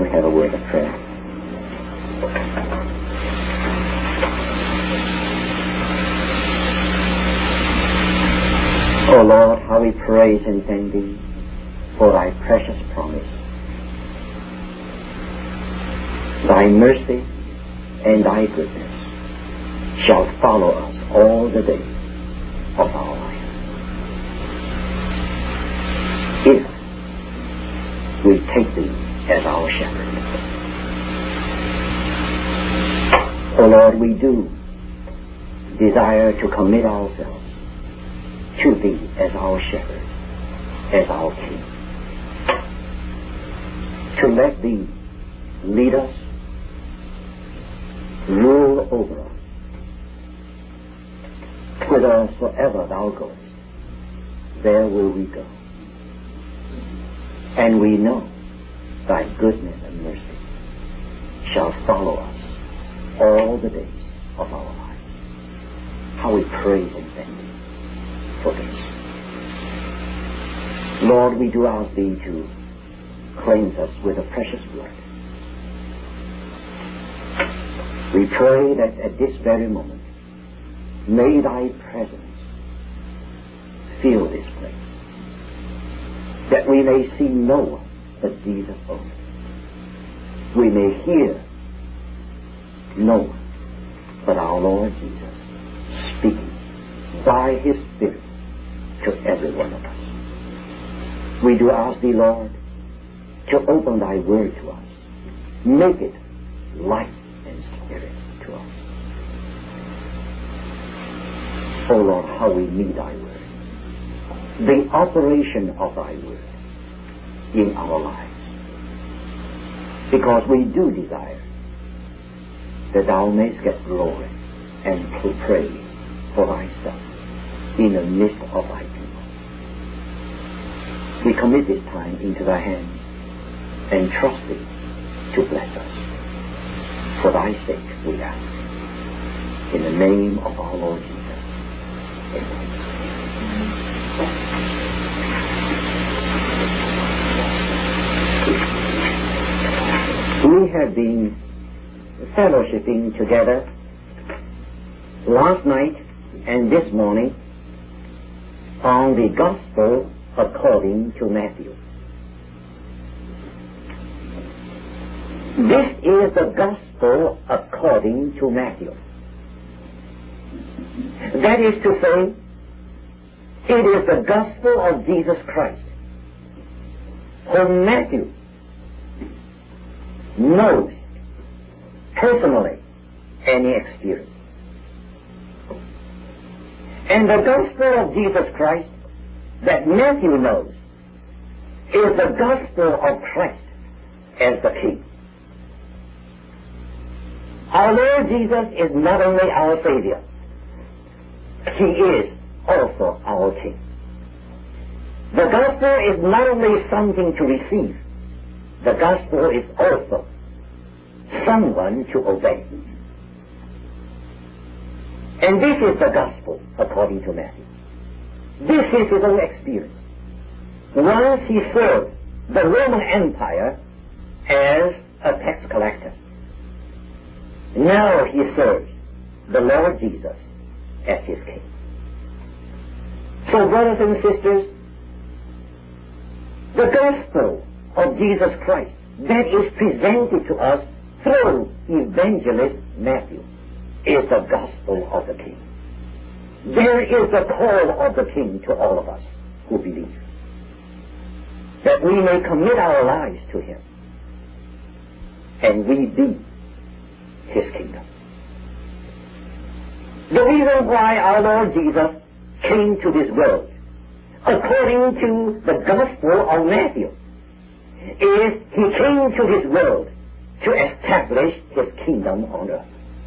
have a word of prayer. Oh Lord, how we praise and thank Thee for Thy precious promise. Thy mercy and Thy goodness shall follow us all the days of our life, if we take Thee as our shepherd. Oh Lord, we do desire to commit ourselves to Thee as our shepherd, as our King, to let Thee lead us, rule over us, whithersoever Thou goest, there will we go. And we know Thy goodness and mercy shall follow us all the days of our life. How we praise and thank Thee for this. Lord, we do ask Thee to cleanse us with the precious blood. We pray that at this very moment, may Thy presence fill this place, that we may see no one but Jesus only. We may hear no one but our Lord Jesus speaking by His Spirit to every one of us. We do ask Thee, Lord, to open Thy word to us. Make it life and spirit to us. Oh Lord, how we need Thy word, the operation of Thy word in our lives, because we do desire that Thou mayst get glory and praise for Thyself in the midst of Thy people. We commit this time into Thy hands and trust Thee to bless us. For Thy sake we ask. In the name of our Lord Jesus. Amen. We have been fellowshipping together last night and this morning on the Gospel according to Matthew. This is the Gospel according to Matthew. That is to say, it is the Gospel of Jesus Christ, whom Matthew knows personally and experienced. And the Gospel of Jesus Christ that Matthew knows is the Gospel of Christ as the King. Our Lord Jesus is not only our Savior, He is also our King. The Gospel is not only something to receive, the Gospel is also someone to obey. And this is the Gospel according to Matthew. This is his own experience. Once he served the Roman Empire as a tax collector. Now he serves the Lord Jesus as his King. So, brothers and sisters, the Gospel of Jesus Christ that is presented to us through evangelist Matthew is the Gospel of the King. There is the call of the King to all of us who believe, that we may commit our lives to Him and we be His kingdom. The reason why our Lord Jesus came to this world, according to the Gospel of Matthew, is He came to this world to establish His kingdom on earth.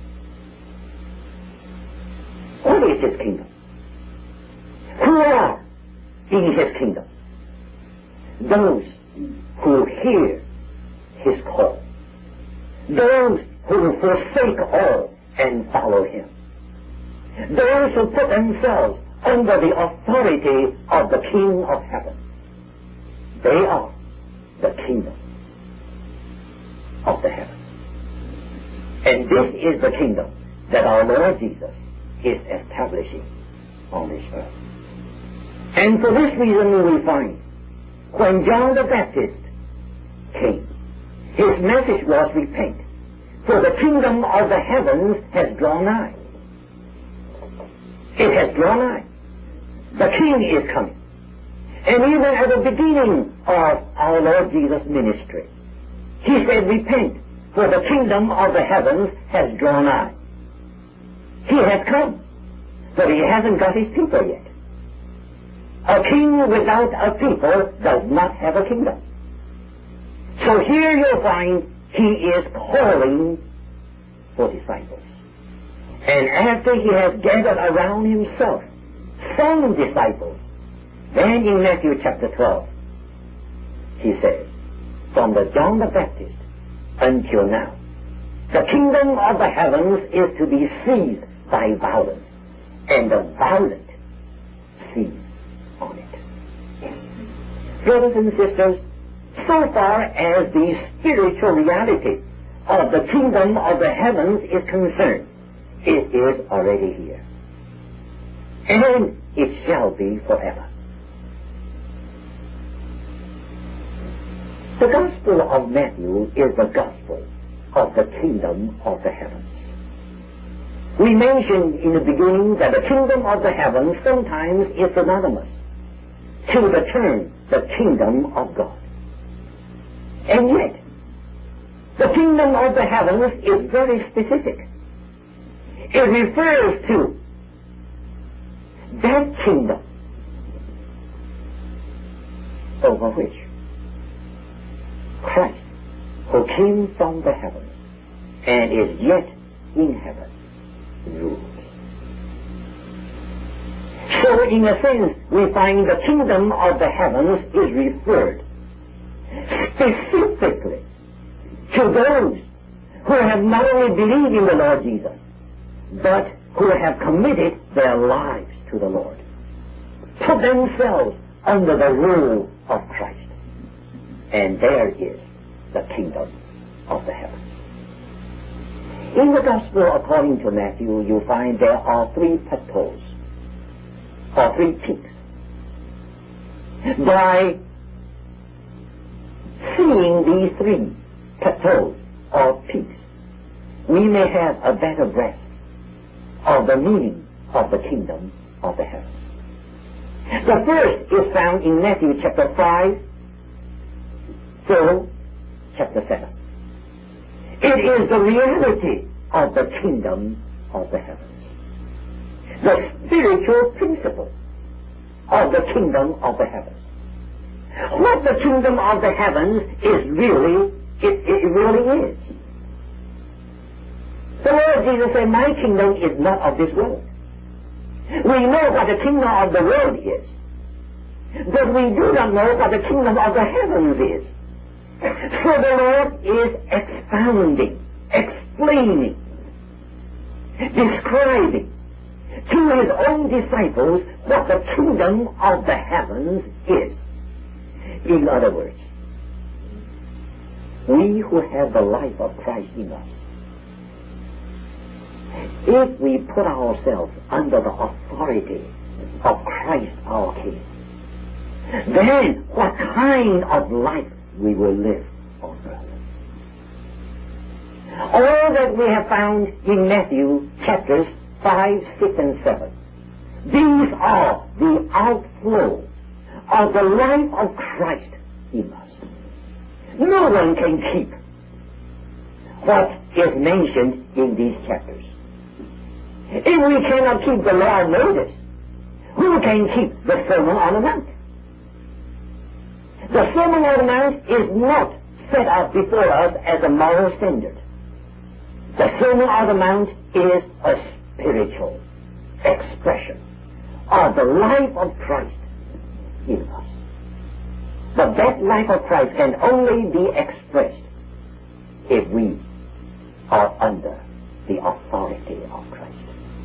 What is His kingdom? Who are in His kingdom? Those who hear His call. Those who forsake all and follow Him. Those who put themselves under the authority of the King of heaven. They are the kingdom. of the heavens. And this is the kingdom that our Lord Jesus is establishing on this earth. And for this reason we find when John the Baptist came, his message was repent, for the kingdom of the heavens has drawn nigh. It has drawn nigh. The King is coming. And even at the beginning of our Lord Jesus' ministry, he said, repent, for the kingdom of the heavens has drawn nigh. He has come, but he hasn't got his people yet. A king without a people does not have a kingdom. So here you'll find he is calling for disciples. And after he has gathered around himself some disciples, then in Matthew chapter 12, he says, from the John the Baptist until now, the kingdom of the heavens is to be seized by violence, and the violent seize on it. Brothers and sisters, so far as the spiritual reality of the kingdom of the heavens is concerned, it is already here. And it shall be forever. The Gospel of Matthew is the gospel of the kingdom of the heavens. We mentioned in the beginning that the kingdom of the heavens sometimes is synonymous to the term, the kingdom of God. And yet, the kingdom of the heavens is very specific. It refers to that kingdom over which Christ, who came from the heavens and is yet in heaven, rules. So in a sense, we find the kingdom of the heavens is referred specifically to those who have not only believed in the Lord Jesus, but who have committed their lives to the Lord, put themselves under the rule of Christ. And there is the kingdom of the heavens. In the Gospel according to Matthew, you find there are three plateaus, or three peaks. By seeing these three plateaus or peaks, we may have a better grasp of the meaning of the kingdom of the heavens. The first is found in Matthew chapter 5 through chapter 7. It is the reality of the kingdom of the heavens, the spiritual principle of the kingdom of the heavens. What the kingdom of the heavens is really, it really is. The Lord Jesus said, my kingdom is not of this world. We know what the kingdom of the world is, but we do not know what the kingdom of the heavens is. So the Lord is expounding, explaining, describing to his own disciples what the kingdom of the heavens is. In other words, we who have the life of Christ in us, if we put ourselves under the authority of Christ our King, then what kind of life we will live on earth? All that we have found in Matthew chapters 5, 6, and 7, these are the outflow of the life of Christ in us. No one can keep what is mentioned in these chapters. If we cannot keep the law of Moses, who can keep the Sermon on the Mount? The Sermon on the Mount is not set up before us as a moral standard. The Sermon on the Mount is a spiritual expression of the life of Christ in us. But that life of Christ can only be expressed if we are under the authority of Christ.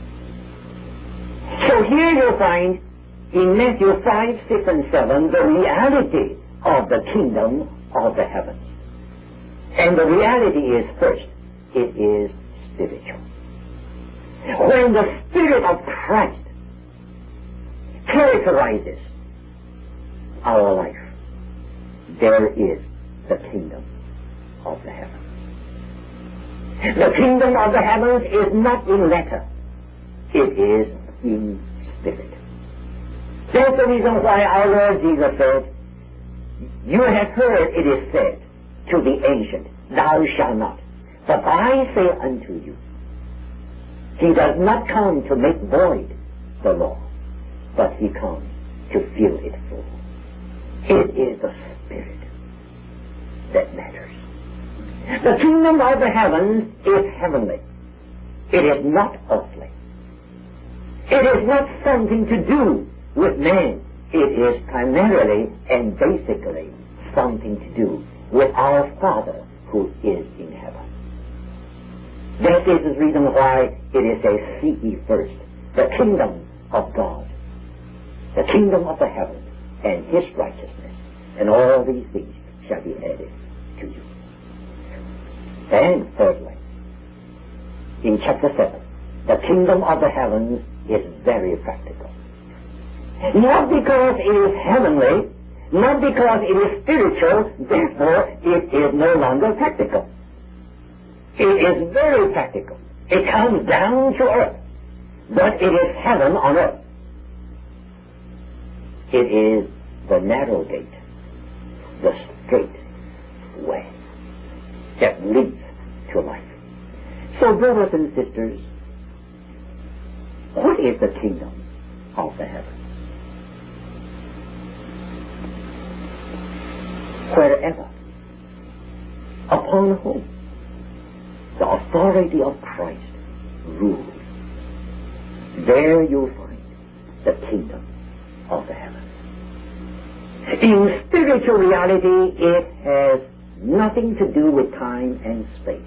So here you'll find in Matthew 5, 6, and 7 the reality of the kingdom of the heavens. And the reality is, first, it is spiritual. When the Spirit of Christ characterizes our life, there is the kingdom of the heavens. The kingdom of the heavens is not in letter. It is in spirit. That's the reason why our Lord Jesus said, you have heard it is said to the ancient, thou shalt not. But I say unto you, he does not come to make void the law, but he comes to fill it full. It is the Spirit that matters. The kingdom of the heavens is heavenly. It is not earthly. It is not something to do with man. It is primarily and basically something to do with our Father who is in heaven. That is the reason why it is a seek ye first the kingdom of God, the kingdom of the heavens, and his righteousness, and all these things shall be added to you. And thirdly, in chapter 7, the kingdom of the heavens is very practical. Not because it is heavenly, not because it is spiritual, therefore it is no longer practical. It is very practical. It comes down to earth, but it is heaven on earth. It is the narrow gate, the straight way that leads to life. So, brothers and sisters, what is the kingdom of the heavens? Wherever, upon whom the authority of Christ rules, there you'll find the kingdom of the heavens. In spiritual reality, it has nothing to do with time and space.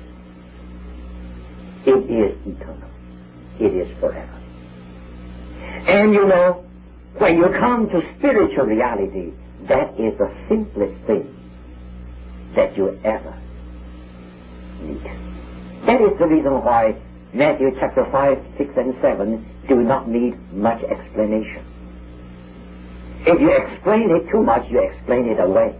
It is eternal. It is forever. And you know, when you come to spiritual reality, that is the simplest thing that you ever need. That is the reason why Matthew chapter 5, 6, and 7 do not need much explanation. If you explain it too much, you explain it away.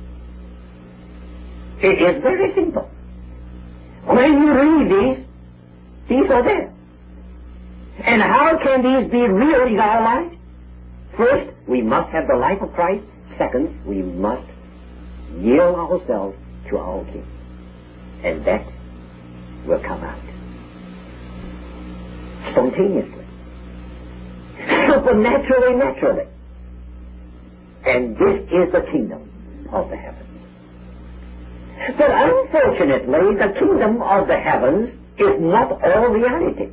It is very simple. When you read these are there. And how can these be real in our life? First, we must have the life of Christ. Second, we must yield ourselves to our King. And that will come out spontaneously, supernaturally, naturally. And this is the kingdom of the heavens. But unfortunately, the kingdom of the heavens is not all reality.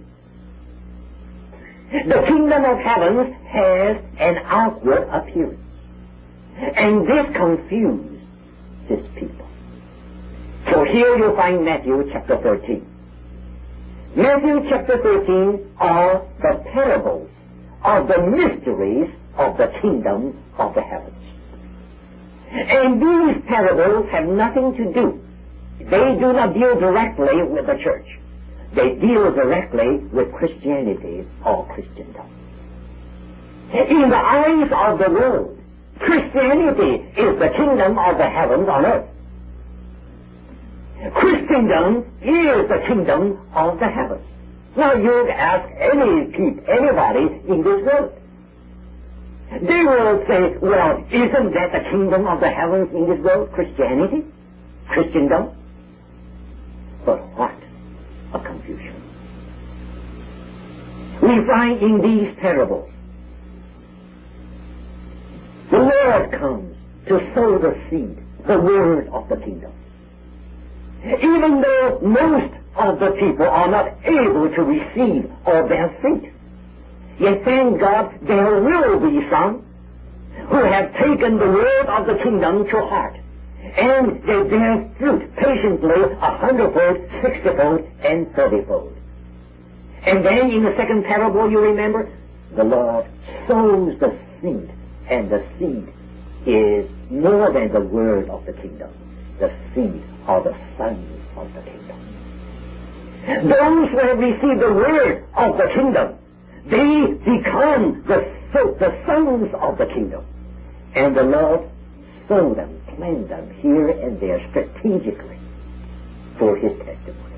The kingdom of heavens has an outward appearance. And this confuses people. So here you find Matthew chapter 13. Matthew chapter 13 are the parables of the mysteries of the kingdom of the heavens. And these parables have nothing to do. They do not deal directly with the church. They deal directly with Christianity or Christendom. In the eyes of the world, Christianity is the kingdom of the heavens on earth. Christendom is the kingdom of the heavens. Now you ask anybody in this world. They will say, well, isn't that the kingdom of the heavens in this world? Christianity? Christendom? But what a confusion. We find in these parables, the Lord comes to sow the seed, the word of the kingdom. Even though most of the people are not able to receive or bear fruit, yet thank God there will be some who have taken the word of the kingdom to heart, and they bear fruit patiently 100-fold, 60-fold, and 30-fold. And then in the second parable, you remember, the Lord sows the seed, and the seed is more than the word of the kingdom. the seed or the sons of the kingdom. Those who have received the word of the kingdom, they become the sons of the kingdom. And the Lord sow them, plant them here and there strategically for His testimony.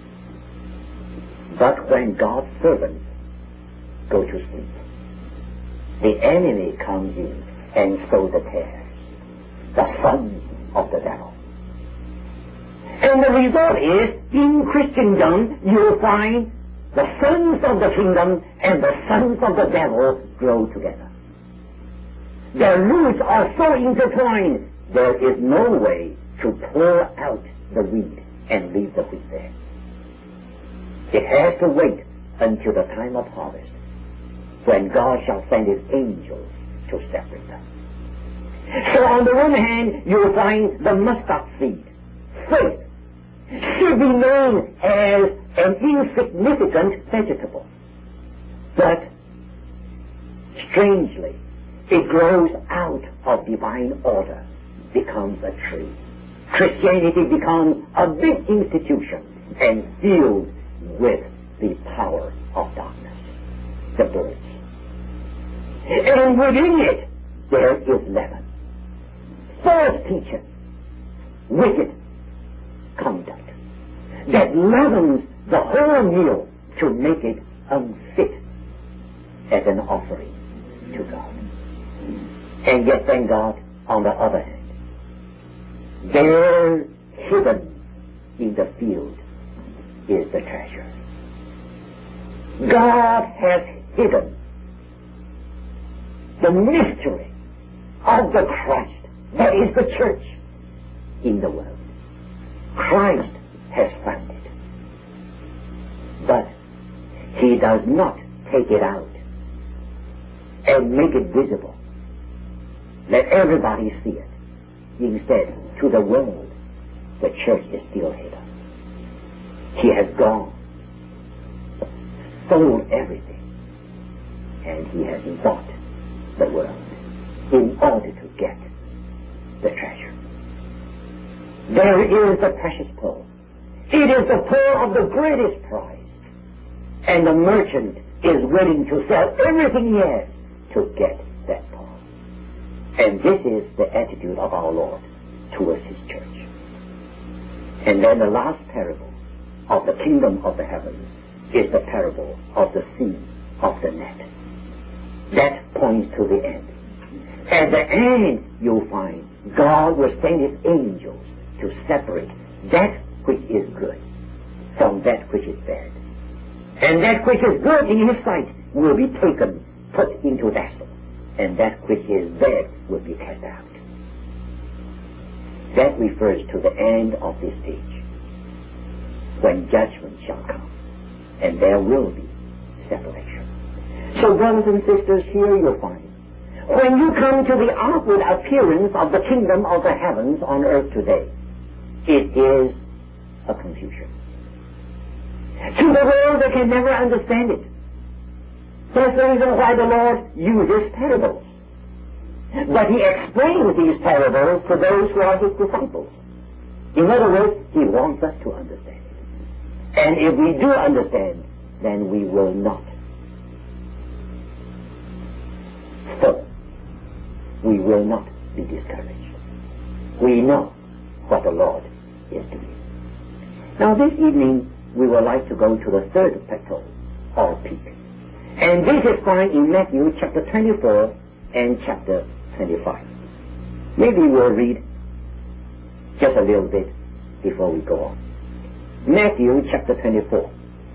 But when God's servants go to sleep, the enemy comes in and sows the tares, the sons of the devil. And the result is, in Christendom, you'll find the sons of the kingdom and the sons of the devil grow together. Their roots are so intertwined, there is no way to pull out the weed and leave the wheat there. It has to wait until the time of harvest, when God shall send His angels to separate them. So on the one hand, you'll find the mustard seed, faith, should be known as an insignificant vegetable. But, strangely, it grows out of divine order, becomes a tree. Christianity becomes a big institution and filled with the power of darkness, the birds. And within it, there is leaven, false teaching, wicked conduct that leavens the whole meal to make it unfit as an offering to God. And yet, thank God, on the other hand, there hidden in the field is the treasure. God has hidden the mystery of the Christ, that is the church, in the world. Christ has found it. But He does not take it out and make it visible. Let everybody see it. Instead, to the world, the church is still hidden. He has gone, sold everything, and He has bought the world in order to get the treasure. There is the precious pearl. It is the pearl of the greatest price. And the merchant is willing to sell everything he has to get that pearl. And this is the attitude of our Lord towards His church. And then the last parable of the kingdom of the heavens is the parable of the seed of the net. That points to the end. At the end, you'll find God will send His angels to separate that which is good from that which is bad. And that which is good in His sight will be taken, put into vessel, and that which is bad will be cast out. That refers to the end of this age, when judgment shall come, and there will be separation. So, brothers and sisters, here you'll find, when you come to the outward appearance of the kingdom of the heavens on earth today, it is a confusion. To the world, they can never understand it. That's the reason why the Lord uses parables. But He explains these parables to those who are His disciples. In other words, He wants us to understand it. And if we do understand, then we will not fall. We will not be discouraged. We know what the Lord is doing. Now this evening, we would like to go to the third plateau, or peak. And this is found in Matthew chapter 24 and chapter 25. Maybe we'll read just a little bit before we go on. Matthew chapter 24,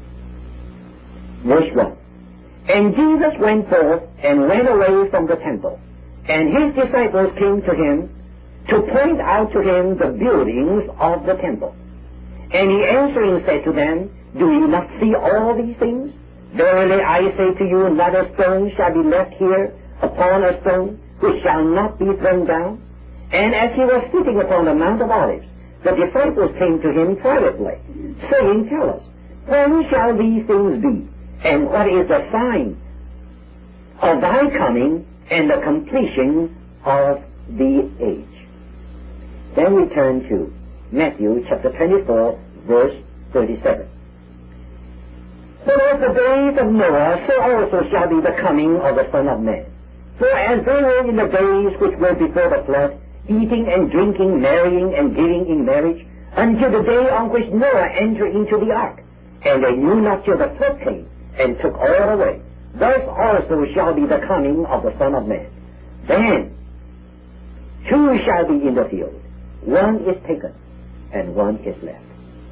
verse 1. And Jesus went forth and went away from the temple, and His disciples came to Him to point out to Him the buildings of the temple. And He answering said to them, Do you not see all these things? Verily I say to you, not a stone shall be left here upon a stone which shall not be thrown down. And as He was sitting upon the Mount of Olives, the disciples came to Him privately, saying, Tell us, when shall these things be? And what is the sign of Thy coming and the completion of the age? Then we turn to Matthew chapter 24, verse 37. For as the days of Noah, so also shall be the coming of the Son of Man. For as they were in the days which were before the flood, eating and drinking, marrying and giving in marriage, until the day on which Noah entered into the ark, and they knew not till the flood came, and took all away. Thus also shall be the coming of the Son of Man. Then two shall be in the field, one is taken, and one is left.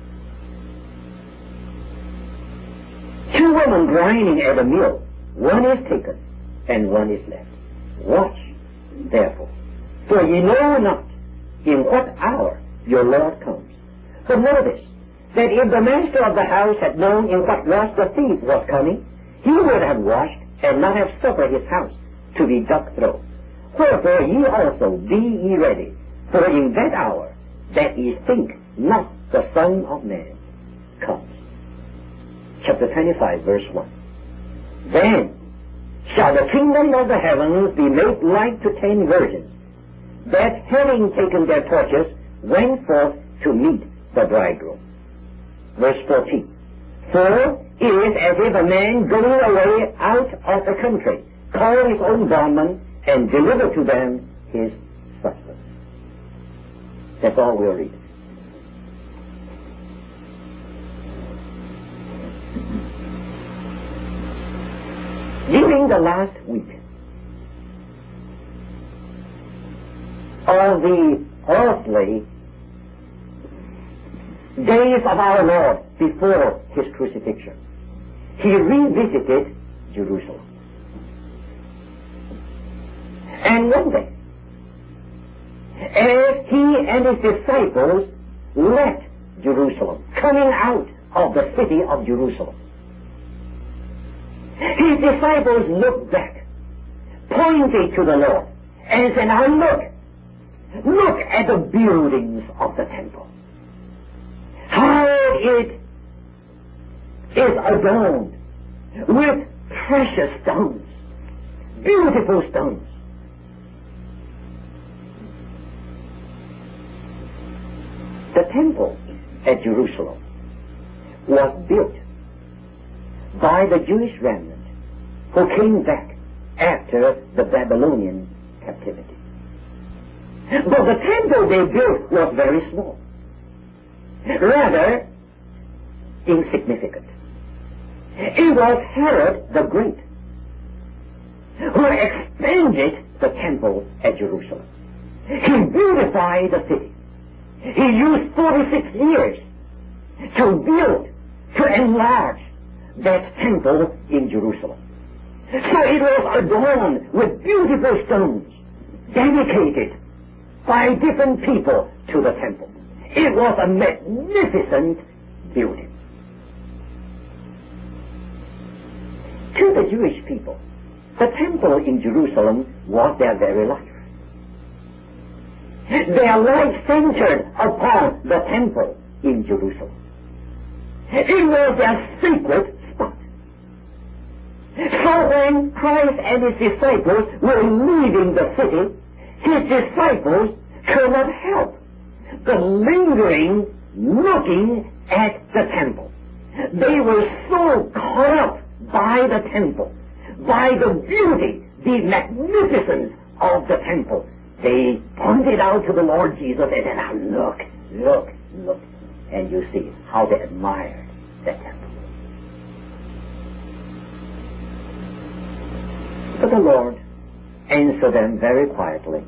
Two women grinding at a mill, one is taken, and one is left. Watch, therefore, for ye know not in what hour your Lord comes. But notice that if the master of the house had known in what watch the thief was coming, he would have watched and not have suffered his house to be dug through. Wherefore ye also be ye ready, for in that hour that ye think not the Son of Man comes. Chapter 25, verse 1. Then shall the kingdom of the heavens be made like to 10 virgins, that having taken their torches went forth to meet the bridegroom. Verse 14. For it is as if a man going away out of the country, call his own bondmen, and deliver to them his substance. That's all we'll read. During the last week of the earthly days of our Lord before his crucifixion, he revisited Jerusalem. And one day, as he and his disciples left Jerusalem, coming out of the city of Jerusalem, his disciples looked back, pointed to the Lord, and said, now look at the buildings of the temple. How it is adorned with precious stones, beautiful stones. The temple at Jerusalem was built by the Jewish remnant who came back after the Babylonian captivity. But the temple they built was very small, rather insignificant. It was Herod the Great who expanded the temple at Jerusalem. He beautified the city. He used 46 years to build, to enlarge that temple in Jerusalem. So it was adorned with beautiful stones, dedicated by different people to the temple. It was a magnificent building. To the Jewish people, the temple in Jerusalem was their very life. Their life centered upon the temple in Jerusalem. It was their sacred spot. So when Christ and his disciples were leaving the city, his disciples could not help but lingering, looking at the temple. They were so caught up by the temple, by the beauty, the magnificence of the temple. They pointed out to the Lord Jesus and said, now look. And you see how they admired the temple. But the Lord answered them very quietly.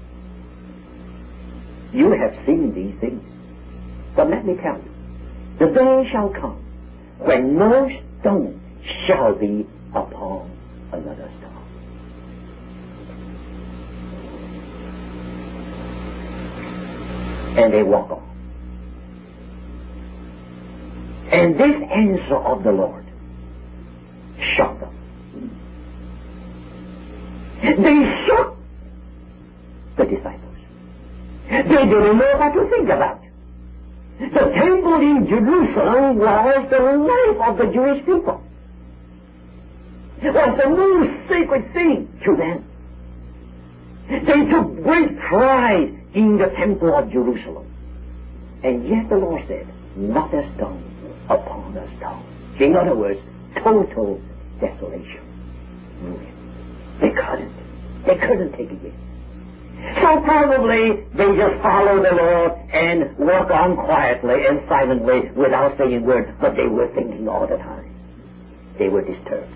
You have seen these things, but let me tell you, the day shall come when no stone shall be upon another stone. And they walk on. And this answer of the Lord shocked them. They shocked the disciples. They didn't know what to think about. The temple in Jerusalem was the life of the Jewish people. It was the most sacred thing to them. They took great pride in the temple of Jerusalem. And yet the Lord said, not a stone upon a stone. In other words, total desolation. Ruin. They couldn't take it in. So probably they just follow the Lord and walk on quietly and silently without saying a word, but they were thinking all the time. They were disturbed.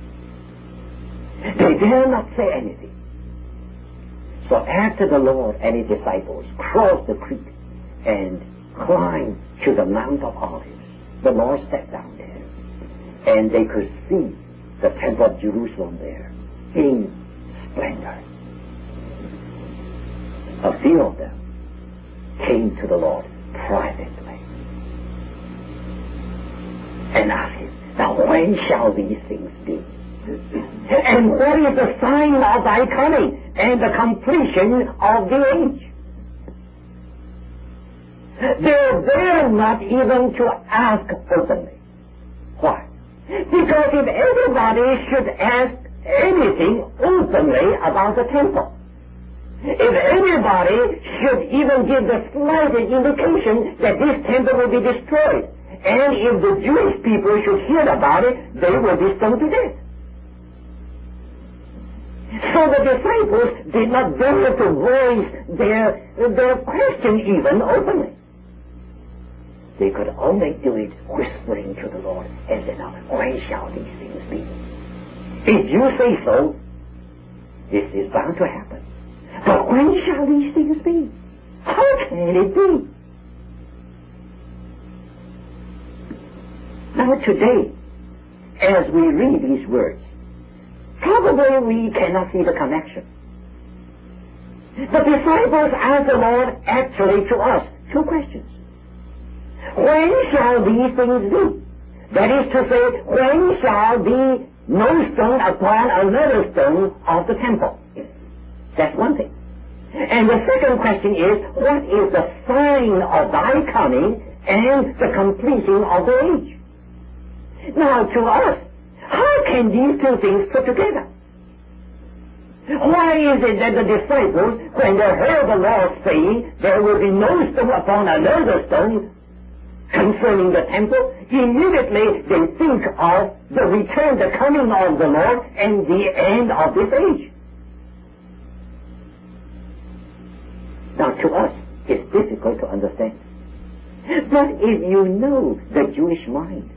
They dare not say anything. So after the Lord and his disciples crossed the creek and climbed to the Mount of Olives, the Lord sat down there, and they could see the temple of Jerusalem there in splendor. A few of them came to the Lord privately and asked him, now when shall these things be? And what is the sign of thy coming and the completion of the age? They dare not even to ask openly. Why? Because if everybody should ask anything openly about the temple, if everybody should even give the slightest indication that this temple will be destroyed, and if the Jewish people should hear about it, they will be stoned to death. So the disciples did not dare to voice their question even openly. They could only do it whispering to the Lord and say, now, when shall these things be? If you say so, this is bound to happen. But when shall these things be? How can it be? Now today, as we read these words, probably we cannot see the connection. The disciples asked the Lord actually to us two questions. When shall these things be? That is to say, when shall be no stone upon another stone of the temple? That's one thing. And the second question is, what is the sign of thy coming and the completion of the age? Now, to us, how can these two things put together? Why is it that the disciples, when they heard the Lord saying, there will be no stone upon another stone concerning the temple, immediately they think of the return, the coming of the Lord, and the end of this age? Now, to us, it's difficult to understand. But if you know the Jewish mind,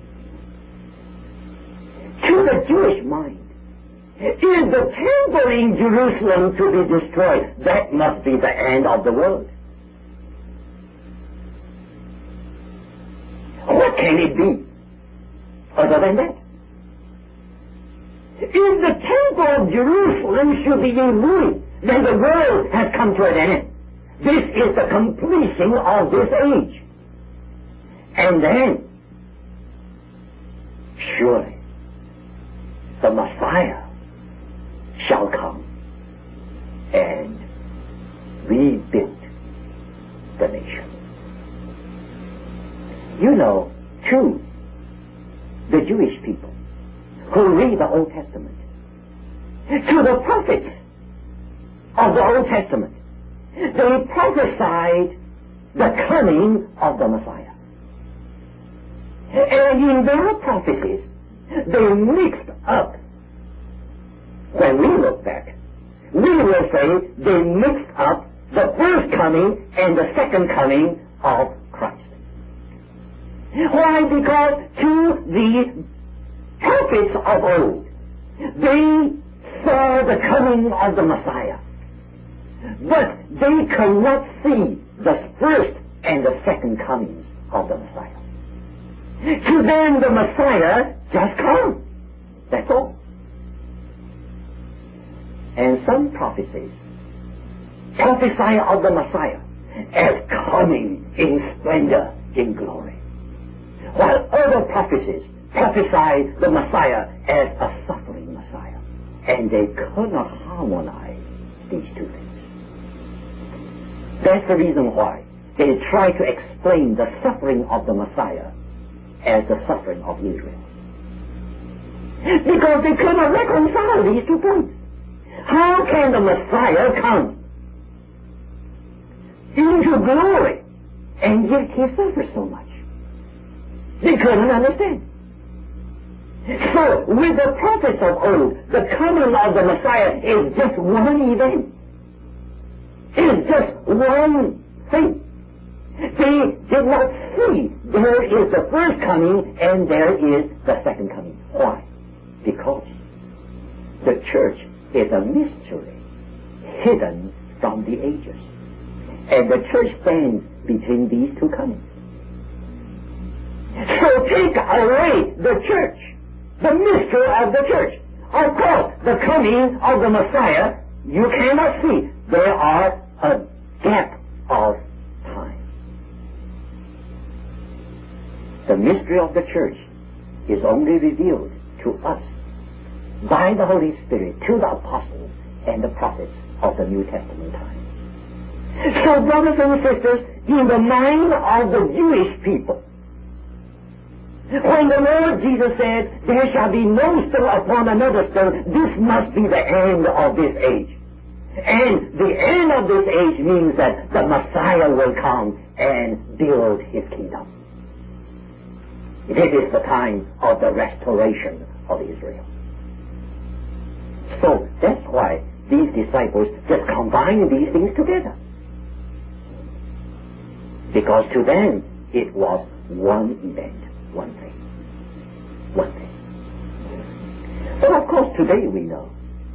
to the Jewish mind, if the temple in Jerusalem to be destroyed, that must be the end of the world. What can it be other than that? If the temple of Jerusalem should be in ruin, then the world has come to an end. This is the completion of this age. And then, surely, the Messiah shall come and rebuild the nation. You know, too, the Jewish people who read the Old Testament, to the prophets of the Old Testament, they prophesied the coming of the Messiah. And in their prophecies, they mixed up. When we look back, we will say they mixed up the first coming and the second coming of Christ. Why? Because to the prophets of old, they saw the coming of the Messiah, but they could not see the first and the second comings of the Messiah. To them, the Messiah just come. That's all. And some prophecies prophesy of the Messiah as coming in splendor, in glory, while other prophecies prophesy the Messiah as a suffering Messiah. And they could not harmonize these two things. That's the reason why they try to explain the suffering of the Messiah as the suffering of Israel. Because they could not reconcile these 2 points. How can the Messiah come into glory, and yet he suffered so much. They couldn't understand. So, with the prophets of old, the coming of the Messiah is just one event. It is just one thing. They did not see there is the first coming and there is the second coming. Why? Because the church is a mystery hidden from the ages. And the church stands between these two comings. So take away the church, the mystery of the church. Of course, the coming of the Messiah, you cannot see. There are a gap of time. The mystery of the church is only revealed to us by the Holy Spirit to the apostles and the prophets of the New Testament time. So, brothers and sisters, in the mind of the Jewish people, when the Lord Jesus said, there shall be no stone upon another stone, this must be the end of this age. And the end of this age means that the Messiah will come and build his kingdom. It is the time of the restoration of Israel. So that's why these disciples just combine these things together. Because to them it was one event, one thing. One thing. But of course today we know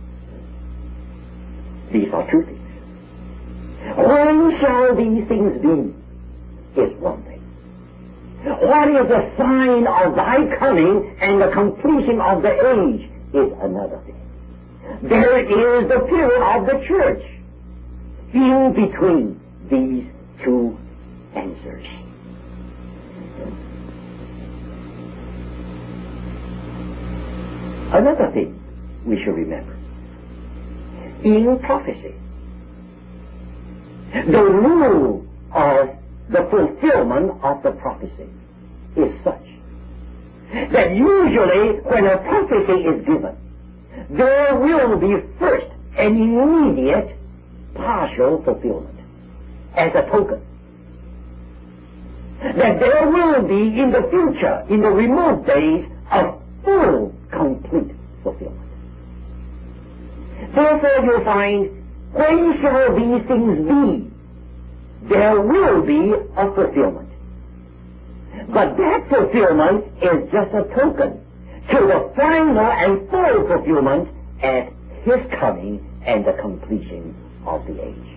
these are two things. When shall these things be is one thing. What is the sign of thy coming and the completion of the age is another thing. There is the period of the church in between these two answers. Another thing we should remember. In prophecy, the rule of the fulfillment of the prophecy is such that usually when a prophecy is given, there will be first an immediate partial fulfillment as a token. That there will be in the future, in the remote days, a full, complete fulfillment. Therefore you find, when shall these things be? There will be a fulfillment. But that fulfillment is just a token to the final and full fulfillment at his coming and the completion of the age.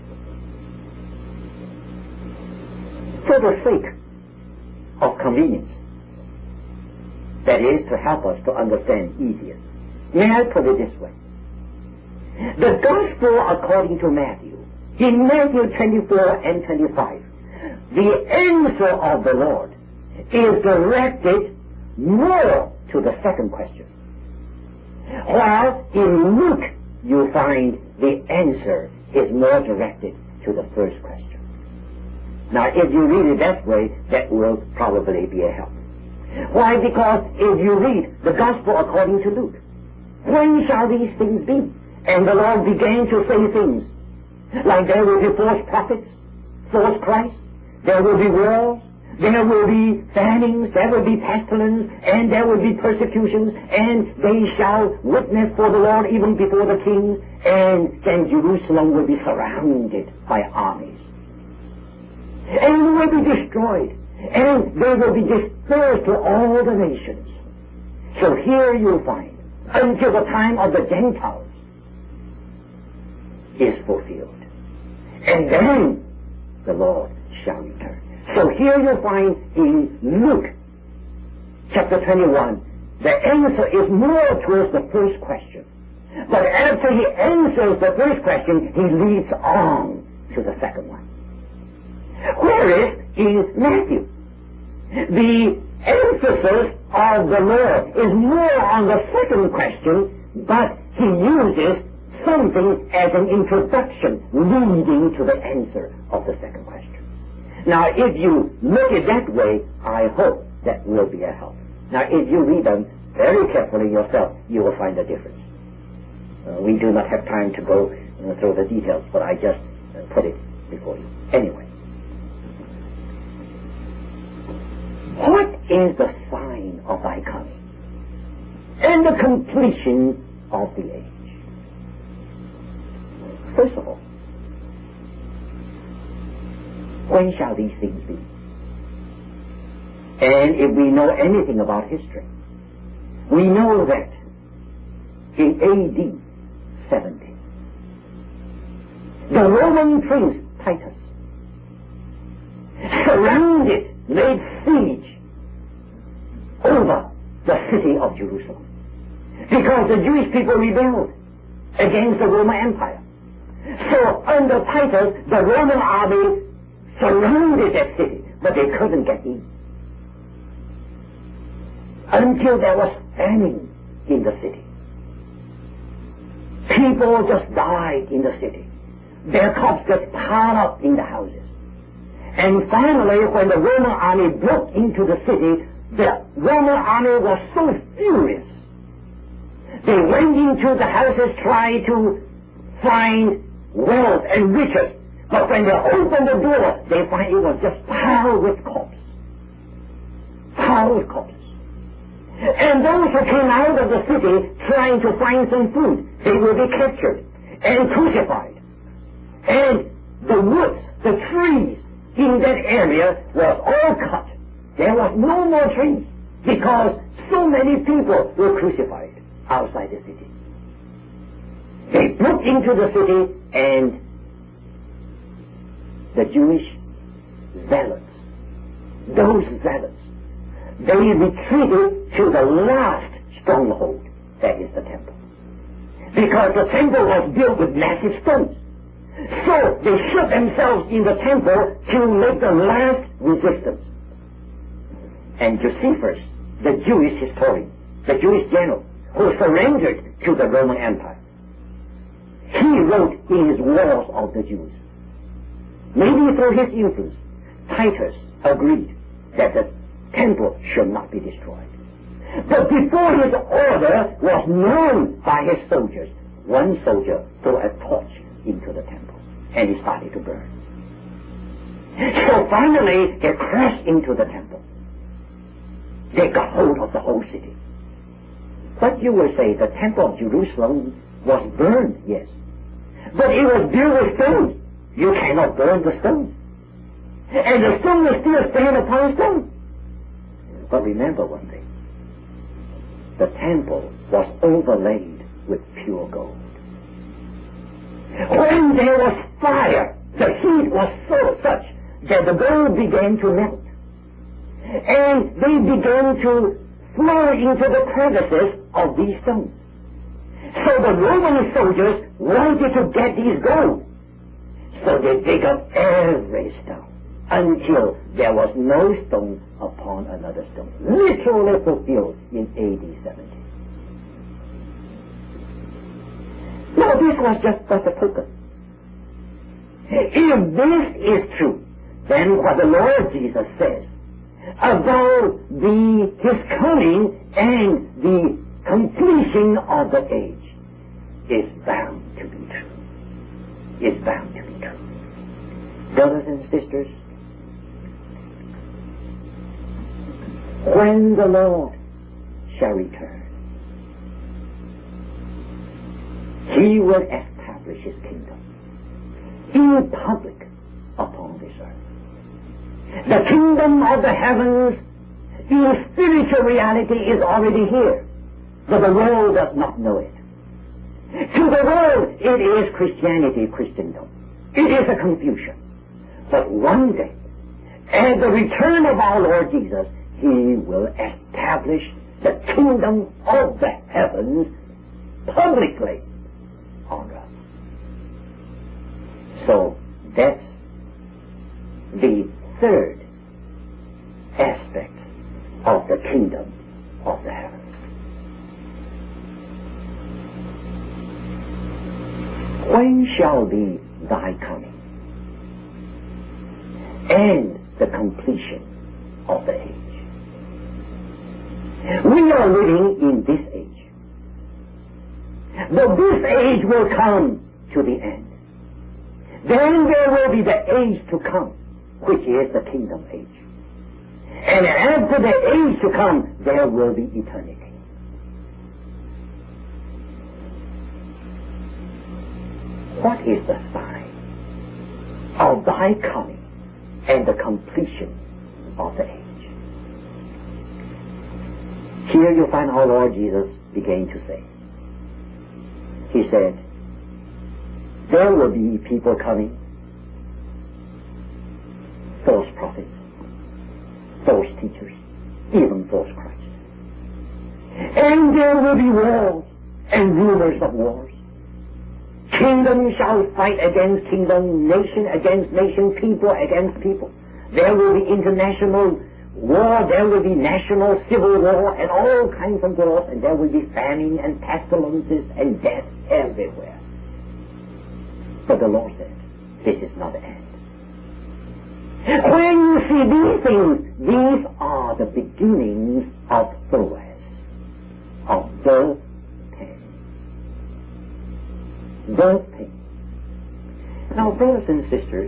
For the sake of convenience, that is, to help us to understand easier, may I put it this way. The Gospel according to Matthew, in Matthew 24 and 25, the answer of the Lord is directed more to the second question. While in Luke you find the answer is more directed to the first question. Now if you read it that way, that will probably be a help. Why? Because if you read the Gospel according to Luke, when shall these things be? And the Lord began to say things like there will be false prophets, false Christ, there will be wars, there will be famines, there will be pestilence, and there will be persecutions, and they shall witness for the Lord even before the kings, and then Jerusalem will be surrounded by armies. And will be destroyed, and they will be dispersed to all the nations. So here you'll find, until the time of the Gentiles is fulfilled. And then the Lord shall return. So here you find in Luke chapter 21, the answer is more towards the first question. But after he answers the first question, he leads on to the second one. Whereas in Matthew, the emphasis of the Lord is more on the second question, but he uses something as an introduction leading to the answer of the second question. Now, if you look at it that way, I hope that will be a help. Now, if you read them very carefully yourself, you will find the difference. We do not have time to go through the details, but I just put it before you. Anyway. is the sign of thy coming and the completion of the age? First of all, when shall these things be? And if we know anything about history, we know that in AD 70, the Roman prince Titus surrounded, laid siege over the city of Jerusalem because the Jewish people rebelled against the Roman Empire. So under Titus, the Roman army surrounded that city, but they couldn't get in until there was famine in the city. People just died in the city. Their corpses just piled up in the houses. And finally, when the Roman army broke into the city, the Roman army was so furious. They went into the houses trying to find wealth and riches. But when they opened the door, they find it was just piled with corpses. Piled with corpses. And those who came out of the city trying to find some food, they will be captured and crucified. And the woods, the trees in that area was all cut. There was no more trees because so many people were crucified outside the city. They broke into the city, and the Jewish zealots, those zealots, they retreated to the last stronghold, that is the temple. Because the temple was built with massive stones. So they shut themselves in the temple to make the last resistance. And Josephus, the Jewish historian, the Jewish general, who surrendered to the Roman Empire, he wrote in his Wars of the Jews. Maybe through his influence, Titus agreed that the temple should not be destroyed. But before his order was known by his soldiers, one soldier threw a torch into the temple, and it started to burn. So finally, they crashed into the temple. They got hold of the whole city. But you will say the temple of Jerusalem was burned, yes. But it was built with stones. You cannot burn the stone. And the stone will still stand upon stone. But remember one thing. The temple was overlaid with pure gold. When there was fire, the heat was so such that the gold began to melt. And they began to flow into the crevices of these stones. So the Roman soldiers wanted to get these gold. So they dig up every stone until there was no stone upon another stone. Literally fulfilled in AD 70. Now this was just but a token. If this is true, then what the Lord Jesus says about his coming and the completion of the age is bound to be true. Is bound to be true. Brothers and sisters, when the Lord shall return, he will establish his kingdom in public upon this earth. The kingdom of the heavens in spiritual reality is already here, but the world does not know it. To the world, it is Christianity, Christendom. It is a confusion. But one day, at the return of our Lord Jesus, he will establish the kingdom of the heavens publicly on earth. So that's the third aspect of the kingdom of the heavens. When shall be thy coming and the completion of the age? We are living in this age. But this age will come to the end. Then there will be the age to come, which is the kingdom age. And after the age to come, there will be eternity. What is the sign of thy coming and the completion of the age? Here you find our Lord Jesus began to say. He said, there will be people coming, false prophets, false teachers, even false Christ. And there will be wars and rumors of wars. Kingdom shall fight against kingdom, nation against nation, people against people. There will be international war, there will be national civil war, and all kinds of wars, and there will be famine and pestilences and death everywhere. But the Lord said, this is not the end. When you see these things, these are the beginnings of Boaz, of birth pain. Birth pain. Now, brothers and sisters,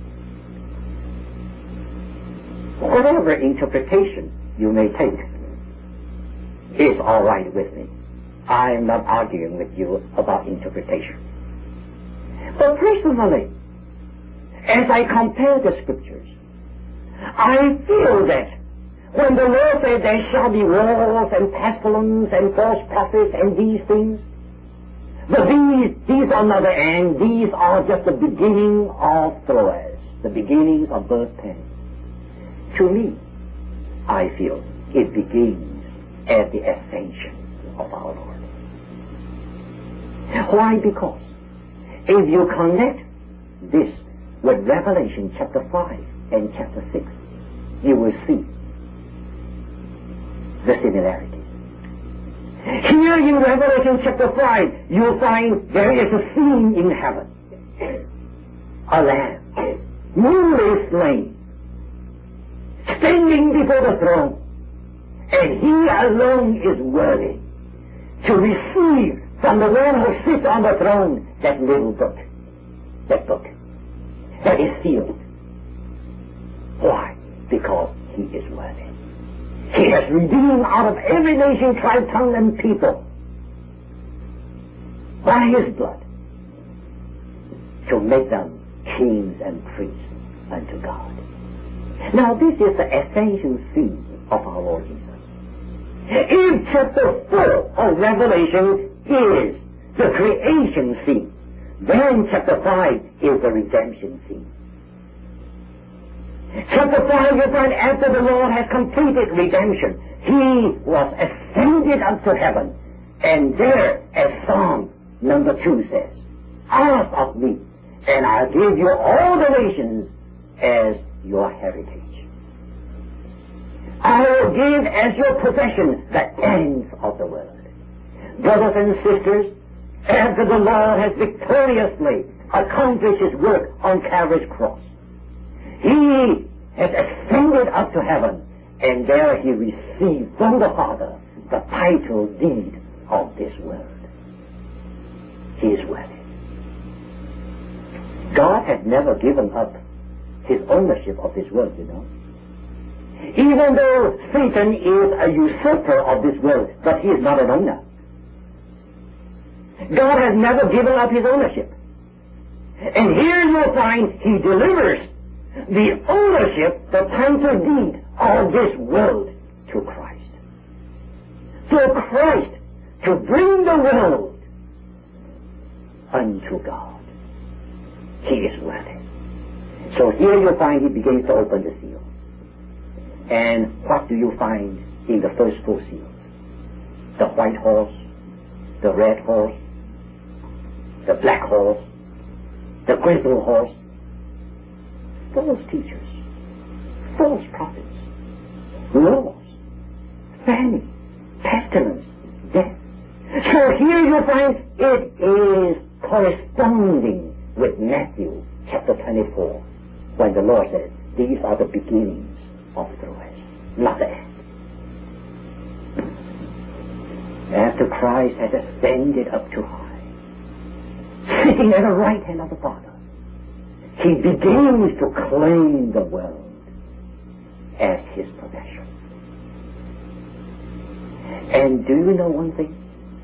whatever interpretation you may take is all right with me. I am not arguing with you about interpretation. But personally, as I compare the scriptures, I feel that when the Lord said there shall be wars and pestilence and false prophets and these things, but these are not the end. These are just the beginning of Boaz, the beginnings of birth pain. To me, I feel it begins at the ascension of our Lord. Why? Because if you connect this with Revelation chapter 5 and chapter 6, you will see the similarities. Here in Revelation chapter 5, you'll find there is a scene in heaven. A lamb, newly slain, standing before the throne, and he alone is worthy to receive from the one who sits on the throne that little book, that book that is sealed. Why? Because he is worthy. He has redeemed out of every nation, tribe, tongue, and people by his blood to make them kings and priests unto God. Now, this is the ascension scene of our Lord Jesus. In chapter 4 of Revelation is the creation scene. Then chapter 5 is the redemption scene. Chapter 5, you find after the Lord has completed redemption, he was ascended up to heaven. And there, as Psalm number 2 says, ask of me, and I'll give you all the nations as your heritage. I will give as your possession the ends of the world. Brothers and sisters, after the Lord has victoriously accomplished his work on Calvary's cross, he has ascended up to heaven, and there he received from the Father the title deed of this world. He is worthy. God had never given up his ownership of this world, you know. Even though Satan is a usurper of this world, but he is not an owner. God has never given up his ownership. And here you'll find he delivers the ownership, the title deed of this world to Christ. So Christ, to bring the world unto God. He is worthy. So here you find he begins to open the seal. And what do you find in the first 4 seals? The white horse, the red horse, the black horse, the grizzled horse. False teachers, false prophets, wars, famine, pestilence, death. So here you find it is corresponding with Matthew chapter 24, when the Lord said, these are the beginnings of the rest, not the end. After Christ has ascended up to high, sitting at the right hand of the Father, he begins to claim the world as his possession. And do you know one thing?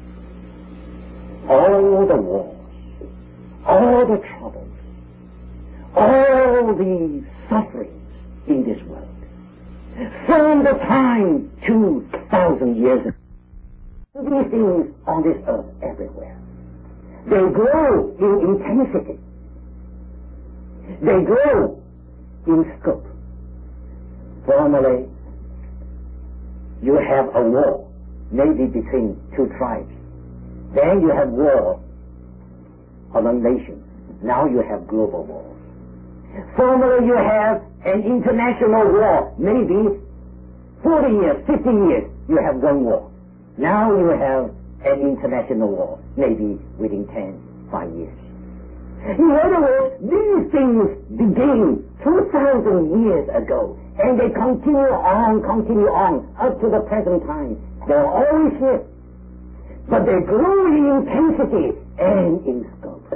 All the wars, all the troubles, all the sufferings in this world, from the time 2,000 years ago, these things on this earth everywhere, they grow in intensity. They grow in scope. Formerly, you have a war, maybe between two tribes. Then you have war among nations. Now you have global wars. Formerly you have an international war, maybe 40 years, 50 years, you have one war. Now you have an international war, maybe within 5 years. In other words, these things begin 2,000 years ago, and they continue on, up to the present time. They're always here. But they grow in intensity and in scope.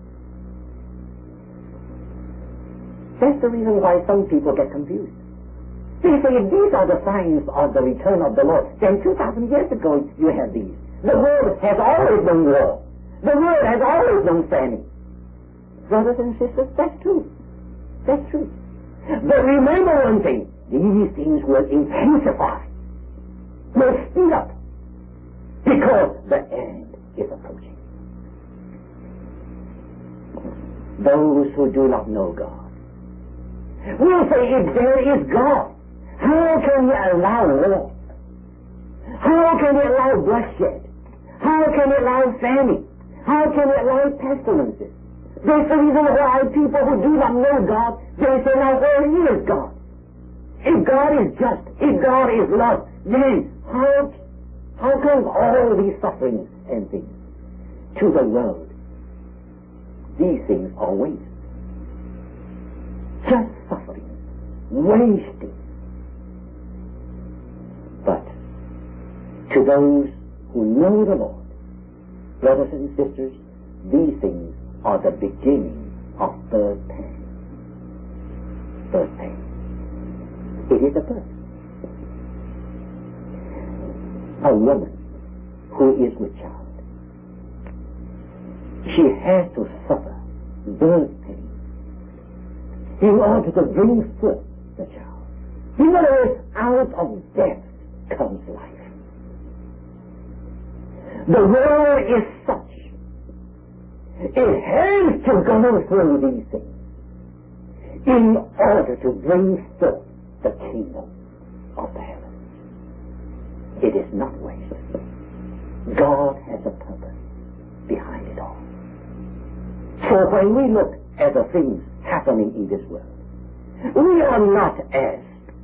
That's the reason why some people get confused. They say, if these are the signs of the return of the Lord, then 2,000 years ago you had these. The world has always known war. The world has always known famine. Brothers and sisters, that's true. That's true. But remember one thing, these things will intensify, will speed up, because the end is approaching. Those who do not know God will say, if there is God, how can He allow war? How can He allow bloodshed? How can He allow famine? How can He allow pestilences? That's the reason why people who do not know God, they say, now where is God? If God is just, if God is love, then how come all these sufferings and things to the world? These things are waste. Just suffering, wasting. But to those who know the Lord, brothers and sisters, these things are the beginning of birth pain. Birth pain. It is a birth. A woman who is with child, she has to suffer birth pain in order to bring forth the child. In other words, out of death comes life. The world is such. It has to go through these things in order to bring forth the kingdom of the heavens. It is not waste. God has a purpose behind it all. So when we look at the things happening in this world, we are not as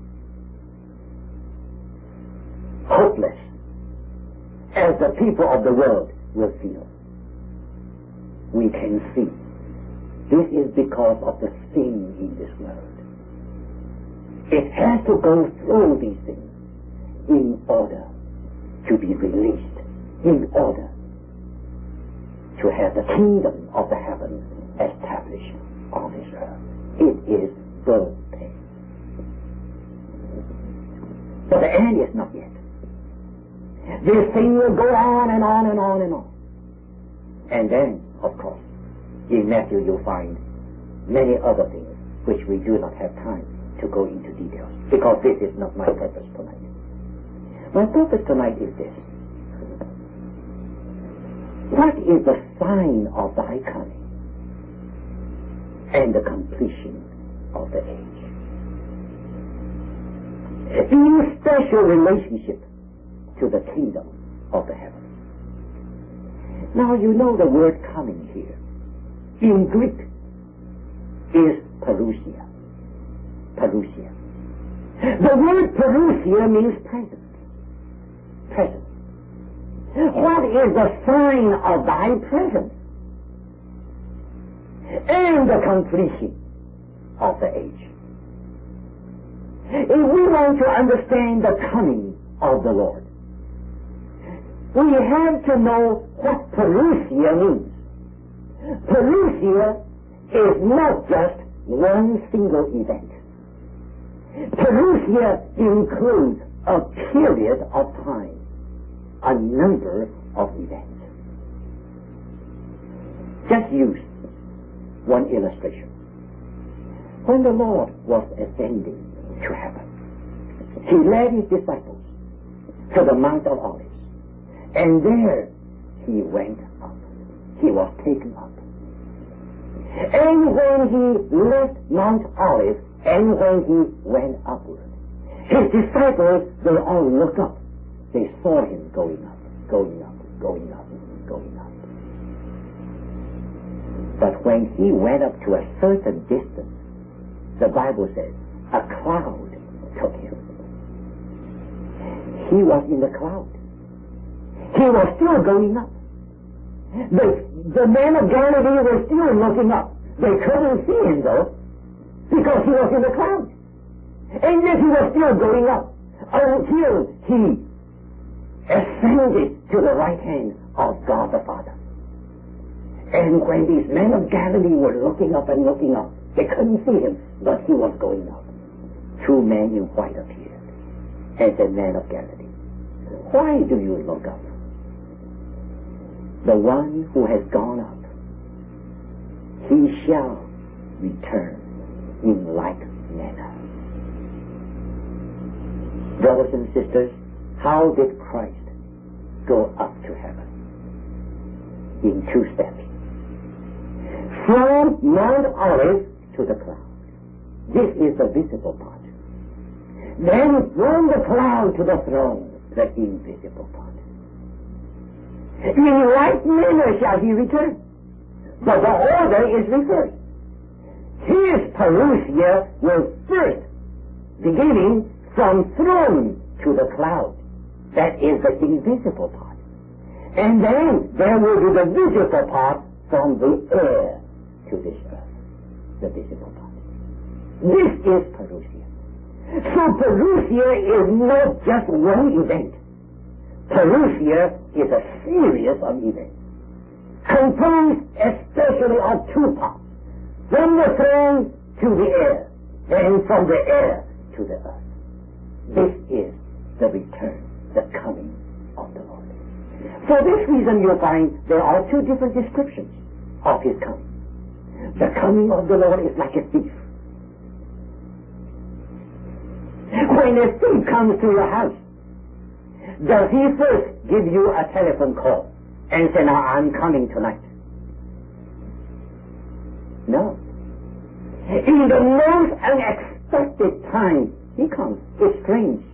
hopeless as the people of the world will feel. We can see this is because of the sin in this world. It has to go through these things in order to be released, in order to have the kingdom of the heavens established on this earth. It is birth pain. But the end is not yet. This thing will go on and on and on and on. And then, of course, in Matthew you'll find many other things which we do not have time to go into details, because this is not my purpose tonight. My purpose tonight is this. What is the sign of thy coming and the completion of the age? In special relationship to the kingdom of the heavens. Now you know the word coming here in Greek is parousia. Parousia. The word parousia means present. Present. What is the sign of thy presence and the completion of the age? If we want to understand the coming of the Lord, we have to know what parousia means. Parousia is not just one single event. Parousia here includes a period of time, a number of events. Just use one illustration. When the Lord was ascending to heaven, he led his disciples to the Mount of Olives, and there he went up. He was taken up. And when he left Mount Olives, and when he went upward, his disciples, they all looked up. They saw him going up, going up, going up, going up. But when he went up to a certain distance, the Bible says, a cloud took him. He was in the cloud. He was still going up. The men of Galilee were still looking up. They couldn't see him though, because he was in the cloud. And yet he was still going up until he ascended to the right hand of God the Father. And when these men of Galilee were looking up and looking up, they couldn't see him, but he was going up. Two men in white appeared and said, "Men of Galilee, why do you look up? The one who has gone up, he shall return in like manner." Brothers and sisters, how did Christ go up to heaven? In two steps. From Mount Olives to the cloud. This is the visible part. Then from the cloud to the throne, the invisible part. In like manner shall he return. But the order is reversed. His parousia will first, beginning from throne to the cloud. That is the invisible part. And then there will be the visible part from the air to this earth. The visible part. This is parousia. So parousia is not just one event. Parousia is a series of events, composed especially of two parts, from the throne to the air, and from the air to the earth. This is the return, the coming of the Lord. For this reason you'll find there are two different descriptions of his coming. The coming of the Lord is like a thief. When a thief comes to your house, does he first give you a telephone call and say, "Now I'm coming tonight"? No. In the most unexpected time, he comes. It's strange.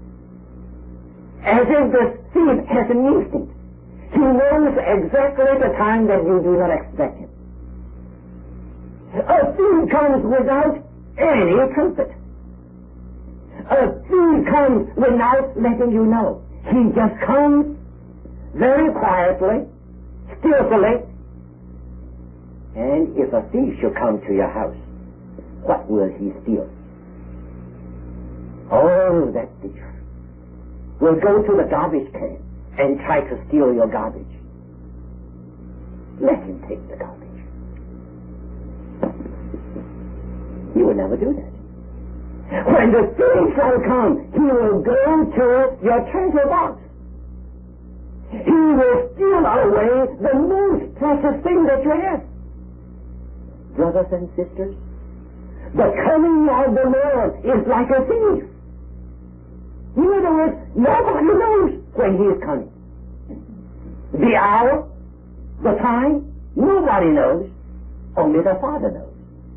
As if the thief has an instinct. He knows exactly the time that you do not expect him. A thief comes without any trumpet. A thief comes without letting you know. He just comes very quietly, skillfully. And if a thief should come to your house, what will he steal? Oh, that thief will go to the garbage can and try to steal your garbage. Let him take the garbage. He will never do that. When the thief shall come, he will go to your treasure box. He will steal away the most precious thing that you have. Brothers and sisters, the coming of the Lord is like a thief. In other words, nobody knows when he is coming. The hour, the time, nobody knows. Only the Father knows.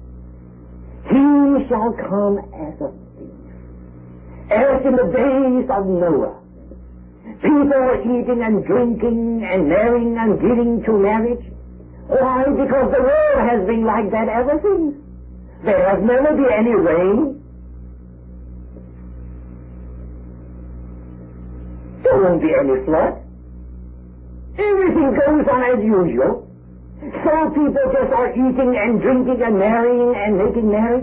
He shall come as a thief. As in the days of Noah. People are eating and drinking and marrying and giving to marriage. Why? Because the world has been like that ever since. There has never been any rain. There won't be any flood. Everything goes on as usual. So people just are eating and drinking and marrying and making marriage.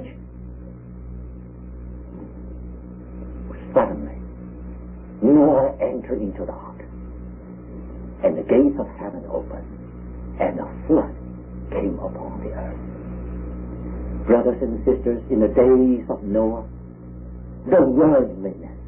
Suddenly, Noah entered into the ark, and the gates of heaven opened, and a flood came upon the earth. Brothers and sisters, in the days of Noah, the worldliness.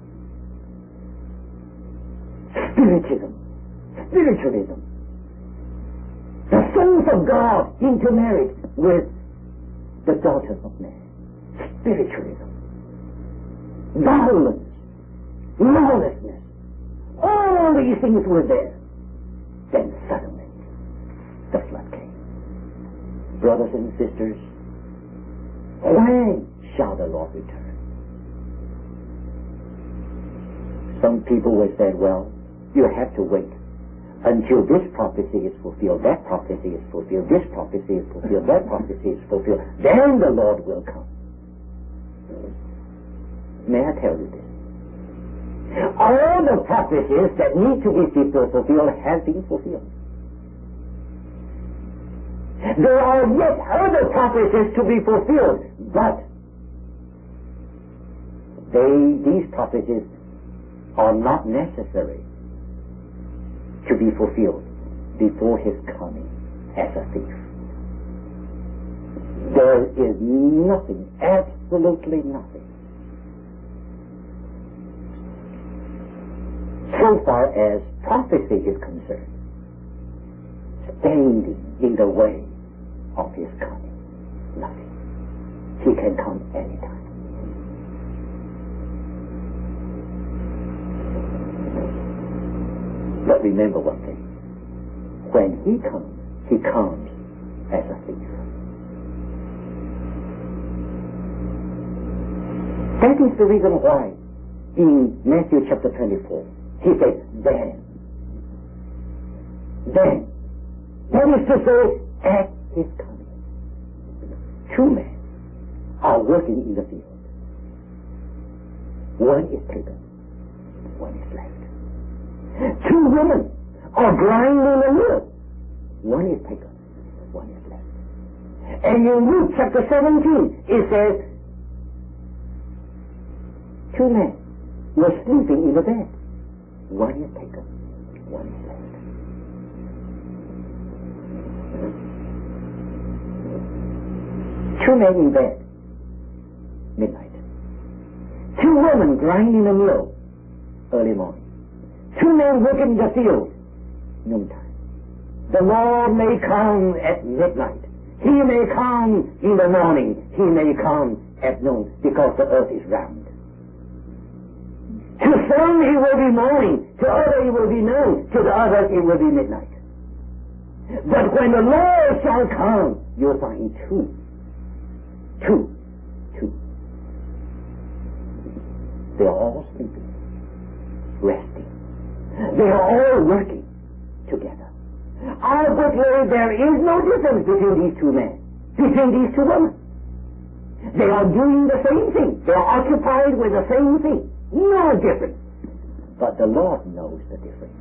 Spiritualism. The sons of God intermarried with the daughters of men. Spiritualism. Violence. Lawlessness. All these things were there. Then suddenly, the flood came. Brothers and sisters, when shall the Lord return? Some people will say, well, you have to wait until this prophecy is fulfilled, that prophecy is fulfilled, this prophecy is fulfilled, that prophecy is fulfilled. Then the Lord will come. May I tell you this? All the prophecies that need to be fulfilled have been fulfilled. There are yet other prophecies to be fulfilled, but these prophecies are not necessary to be fulfilled before his coming as a thief. There is nothing, absolutely nothing, so far as prophecy is concerned, standing in the way of his coming. Nothing. He can come anytime. But remember one thing. When he comes as a thief. That is the reason why in Matthew chapter 24 he says, then. That is to say, at his coming. Two men are working in the field. One is taken, one is left. Two women are grinding a mill. One is taken, one is left. And in Luke chapter 17, it says, two men were sleeping in the bed. One is taken, one is left. Two men in bed, midnight. Two women grinding a mill, early morning. Two men working in the field, noontime. The Lord may come at midnight. He may come in the morning. He may come at noon, because the earth is round. To some it will be morning, to others it will be noon, to the others it will be midnight. But when the Lord shall come, you'll find two. They are all sleeping, resting. They are all working together. Obviously, there is no difference between these two men, between these two women. They are doing the same thing. They are occupied with the same thing. No difference. But the Lord knows the difference.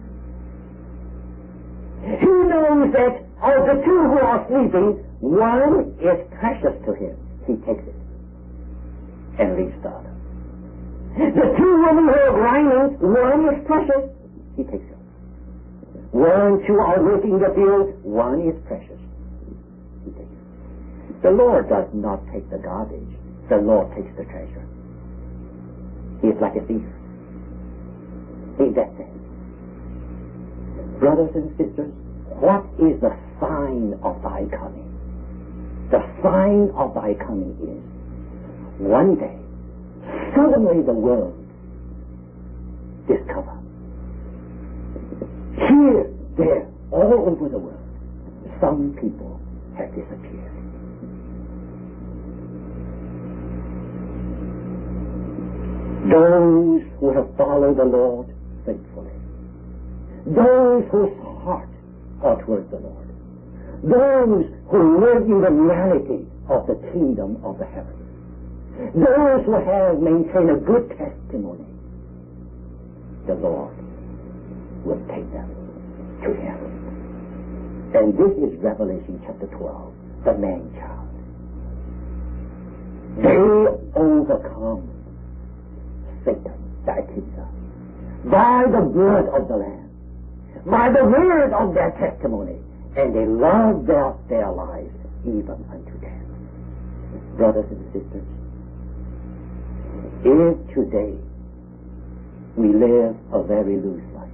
He knows that of the two who are sleeping, one is precious to him. He takes it and leaves the other. The two women who are grinding, one is precious. He takes it. Two are working the field, one is precious. He takes it. The Lord does not take the garbage. The Lord takes the treasure. He is like a thief. In that sense. Brothers and sisters, what is the sign of thy coming? The sign of thy coming is, one day, suddenly the world discover. Here, there, all over the world, some people have disappeared. Those who have followed the Lord faithfully. Those whose heart are towards the Lord. Those who live in the reality of the kingdom of the heavens. Those who have maintained a good testimony. The Lord will take them to him. And this is Revelation chapter 12, the man-child. They overcome Satan, the accuser, by the blood of the Lamb, by the word of their testimony, and they love their lives even unto death. Brothers and sisters, If today we live a very loose life,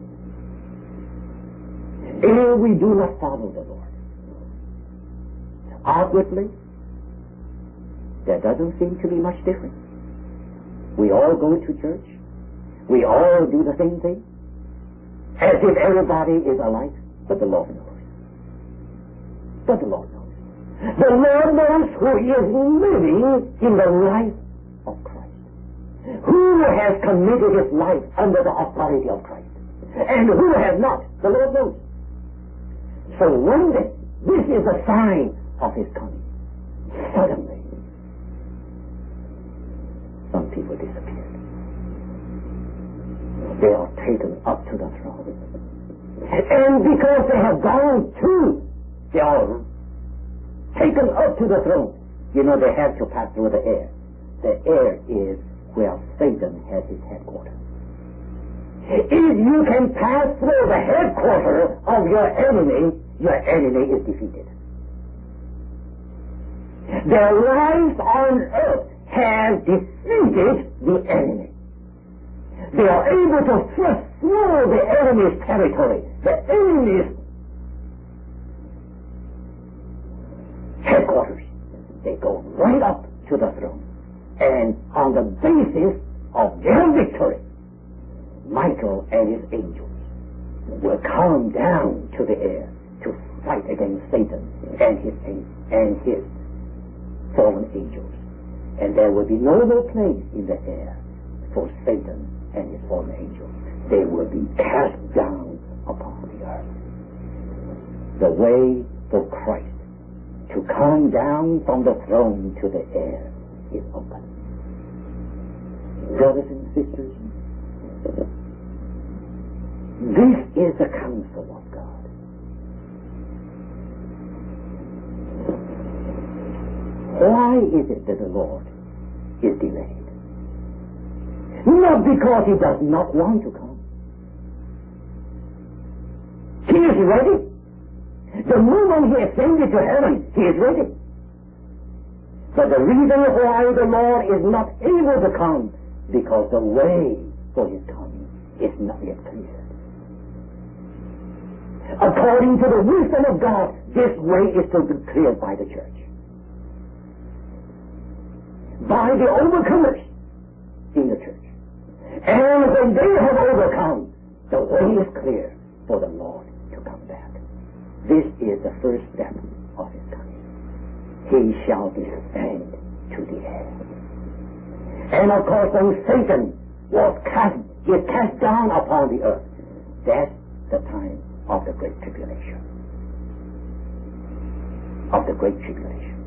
if we do not follow the Lord, outwardly, there doesn't seem to be much difference. We all go to church. We all do the same thing, as if everybody is alike, but the Lord knows. But the Lord knows. The Lord knows who is living in the life of Christ, who has committed his life under the authority of Christ, and who has not. The Lord knows. So one day, this is a sign of his coming. Suddenly, some people disappeared. They are taken up to the throne. And because they have gone to, they are taken up to the throne. You know, they have to pass through the air. The air is where Satan has his headquarters. If you can pass through the headquarters of your enemy is defeated. Their lives on earth have defeated the enemy. They are able to thrust through the enemy's territory, the enemy's headquarters. They go right up to the throne. And on the basis of their victory, Michael and his angels will come down to the air to fight against Satan and his fallen angels. And there will be no more place in the air for Satan and his fallen angels. They will be cast down upon the earth. The way for Christ to come down from the throne to the air is open. Brothers and sisters, this is the counsel of God. Why is it that the Lord is delayed? Not because he does not want to come. He is ready. The moment he ascended to heaven, he is ready. But the reason why the Lord is not able to come, because the way for his coming is not yet clear. According to the wisdom of God, this way is to be cleared by the church, by the overcomers in the church. And when they have overcome, the way is clear for the Lord to come back. This is the first step of his coming. He shall descend to the air. And of course, when Satan is cast down upon the earth, that's the time of the Great Tribulation. Of the Great Tribulation.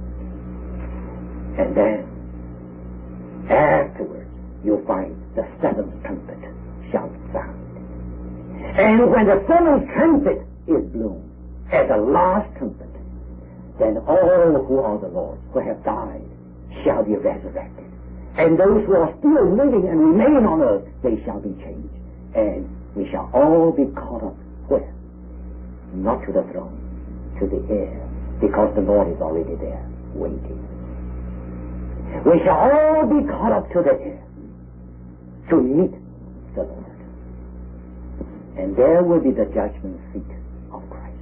And then, afterwards, you'll find the seventh trumpet shall sound. And when the seventh trumpet is blown, at the last trumpet, then all who are the Lord, who have died, shall be resurrected. And those who are still living and remain on earth, they shall be changed. And we shall all be caught up where? Not to the throne, to the air, because the Lord is already there, waiting. We shall all be caught up to the air, to meet the Lord. And there will be the judgment seat of Christ,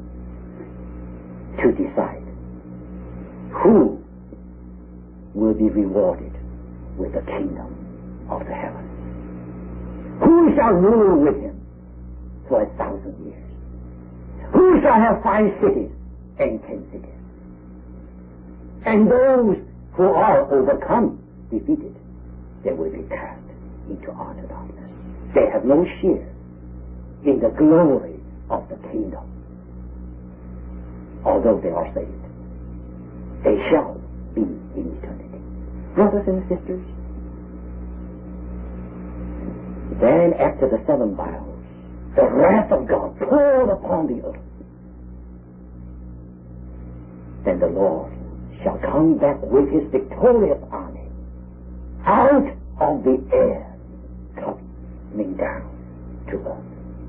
to decide who will be rewarded with the kingdom of the heavens. Who shall rule with him for 1,000 years? Who shall have 5 cities and 10 cities? And those who are overcome, defeated, they will be cast into utter darkness. They have no share in the glory of the kingdom. Although they are saved, they shall be in eternity. Brothers and sisters, then after the 7 vials, the wrath of God poured upon the earth, then the Lord shall come back with his victorious army out of the air, coming down to earth.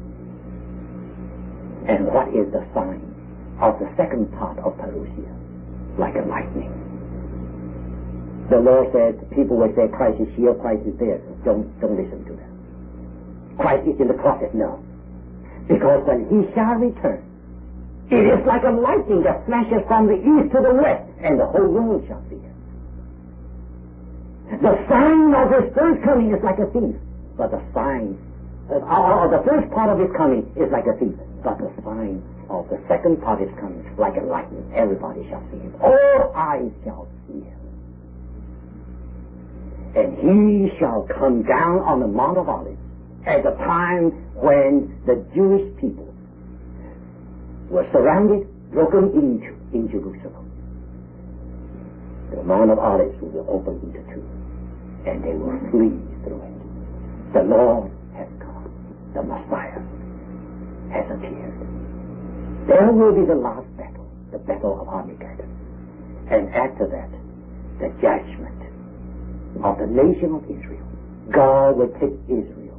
And what is the sign of the second part of Parousia? Like a lightning. The Lord said, people would say Christ is here, Christ is there. Don't listen to them. Christ is in the closet. No. Because when he shall return, it is like a lightning that flashes from the east to the west, and the whole world shall see it. The sign of his first coming is like a thief, but the sign of the first part of his coming is like a thief, but the sign of the second part of his coming is like a lightning. Everybody shall see him. All eyes shall see him. And he shall come down on the Mount of Olives at the time when the Jewish people were surrounded, broken into in Jerusalem. The Mount of Olives will be opened into two, and they will flee through it. The Lord has come. The Messiah has appeared. There will be the last battle, the battle of Armageddon. And after that, the judgment of the nation of Israel. God will take Israel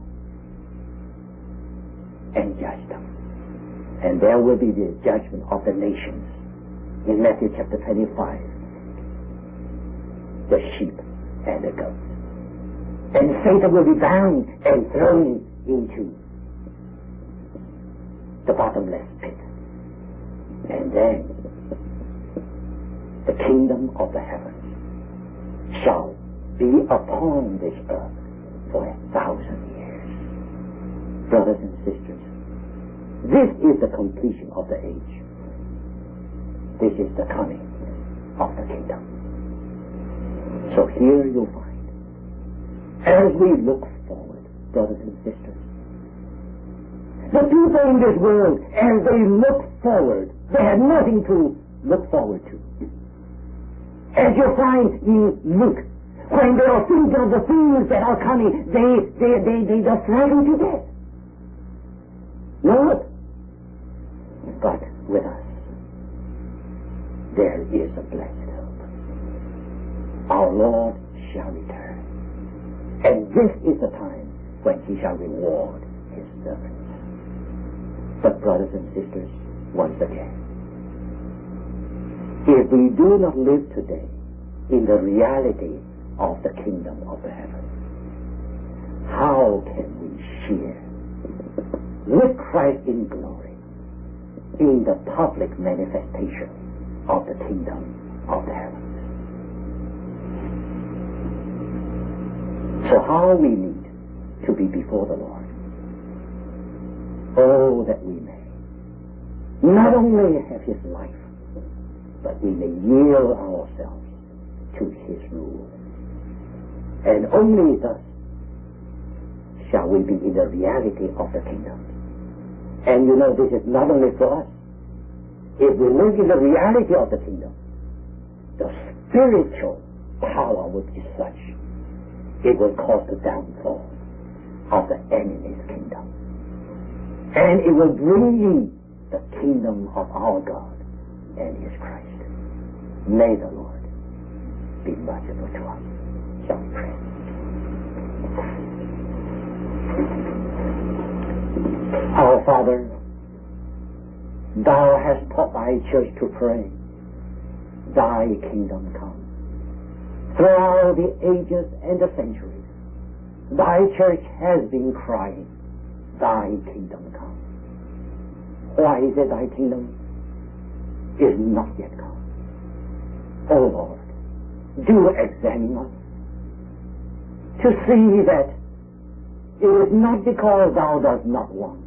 and judge them. And there will be the judgment of the nations. In Matthew chapter 25, the sheep and the goats. And Satan will be bound and thrown into the bottomless pit. And then the kingdom of the heavens shall be upon this earth for 1,000 years. Brothers and sisters, this is the completion of the age. This is the coming of the kingdom. So here you'll find, as we look forward, brothers and sisters, the people in this world, as they look forward, they have nothing to look forward to. As you find in Luke, when they are thinking of the things that are coming, they are frightened to death. No. But with us, there is a blessed hope. Our Lord shall return. And this is the time when he shall reward his servants. But brothers and sisters, once again, if we do not live today in the reality of the kingdom of the heavens, how can we share with Christ in glory in the public manifestation of the kingdom of the heavens? So how we need to be before the Lord. Oh, that we may not only have his life, but we may yield ourselves to his rule. And only thus shall we be in the reality of the kingdom. And you know, this is not only for us. If we live in the reality of the kingdom, the spiritual power will be such, it will cause the downfall of the enemy's kingdom. And it will bring in the kingdom of our God and his Christ. May the Lord be merciful to us. Shall we pray? Our Father, thou hast taught thy church to pray, thy kingdom come. Throughout the ages and the centuries, thy church has been crying, thy kingdom come. Why is it thy kingdom is not yet come? O Lord, do examine us to see that it is not because thou dost not want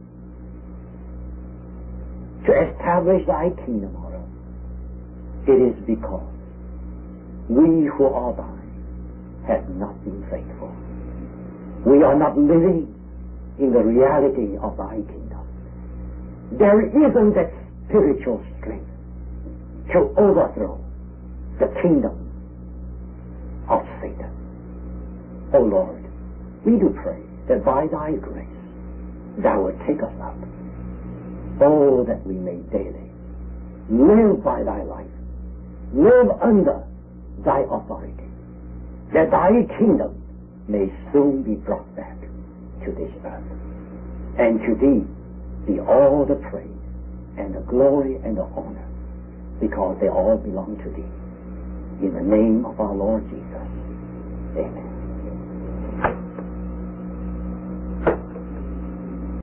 to establish thy kingdom on earth. It is because we who are thine have not been faithful. We are not living in the reality of thy kingdom. There isn't that spiritual strength to overthrow the kingdom of Satan. O Lord, we do pray that by thy grace thou wilt take us up. Oh, that we may daily live by thy life, live under thy authority, that thy kingdom may soon be brought back to this earth. And to thee be all the praise and the glory and the honor, because they all belong to thee. In the name of our Lord Jesus. Amen.